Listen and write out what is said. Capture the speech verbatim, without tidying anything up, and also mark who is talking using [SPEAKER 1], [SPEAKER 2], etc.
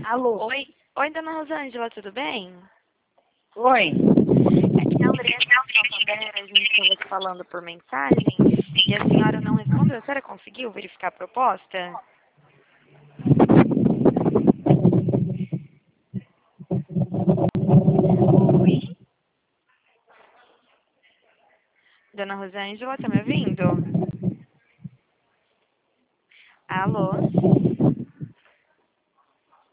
[SPEAKER 1] Alô?
[SPEAKER 2] Oi, oi, dona Rosângela, tudo bem?
[SPEAKER 1] Oi.
[SPEAKER 2] Aqui é a Andressa do Santander, a gente estava te falando por mensagem e a senhora não respondeu. A senhora conseguiu verificar a proposta? Oi? Dona Rosângela, tá me ouvindo?